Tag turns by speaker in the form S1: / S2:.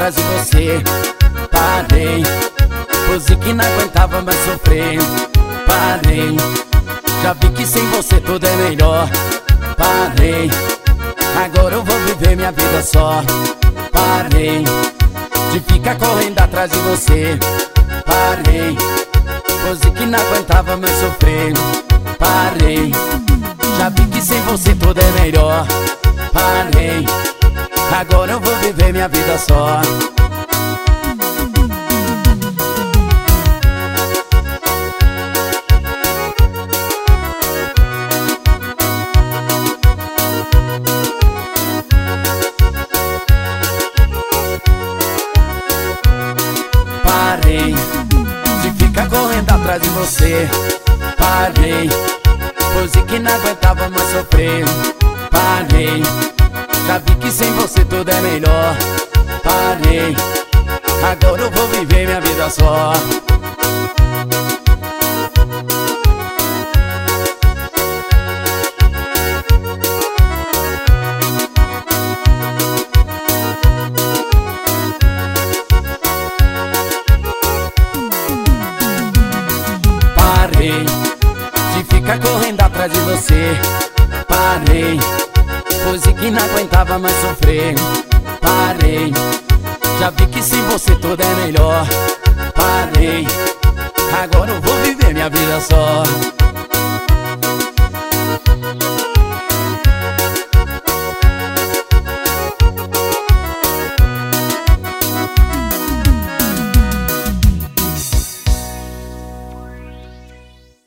S1: atrás de você. Parei, pois vi que não aguentava mais sofrer. Parei, já vi que sem você tudo é melhor. Parei, agora eu vou viver minha vida só. Parei de ficar correndo atrás de você. Parei, pois vi que não aguentava mais sofrer. Parei, já vi que sem você tudo é melhor. Parei, agora eu vou viver minha vida só. Parei de ficar correndo atrás de você. Parei, pois vi que não aguentava mais sofrer. Parei, já vi que sem você tudo é melhor. Parei, agora eu vou viver minha vida só. Parei de ficar correndo atrás de você. Parei, pois vi que não aguentava mais sofrer. Parei, já vi que sem você tudo é melhor. Parei, agora eu vou viver minha vida só.